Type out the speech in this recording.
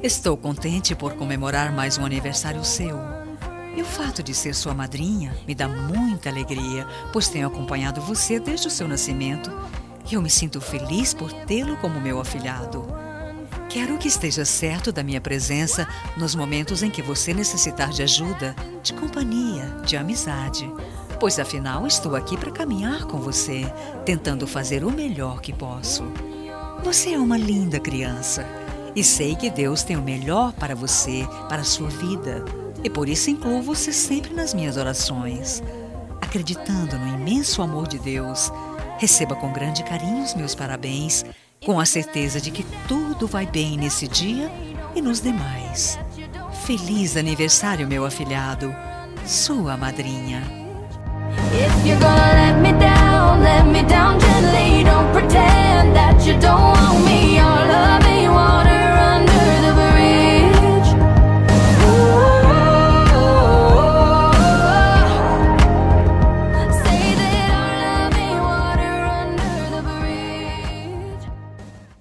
Estou contente por comemorar mais um aniversário seu. E o fato de ser sua madrinha me dá muita alegria, pois tenho acompanhado você desde o seu nascimento e eu me sinto feliz por tê-lo como meu afilhado. Quero que esteja certo da minha presença nos momentos em que você necessitar de ajuda, de companhia, de amizade, pois afinal estou aqui para caminhar com você, tentando fazer o melhor que posso. Você é uma linda criança e sei que Deus tem o melhor para você, para a sua vida. E por isso incluo você sempre nas minhas orações. Acreditando no imenso amor de Deus, receba com grande carinho os meus parabéns, com a certeza de que tudo vai bem nesse dia e nos demais. Feliz aniversário, meu afilhado, sua madrinha. If you're gonna let me down gently, don't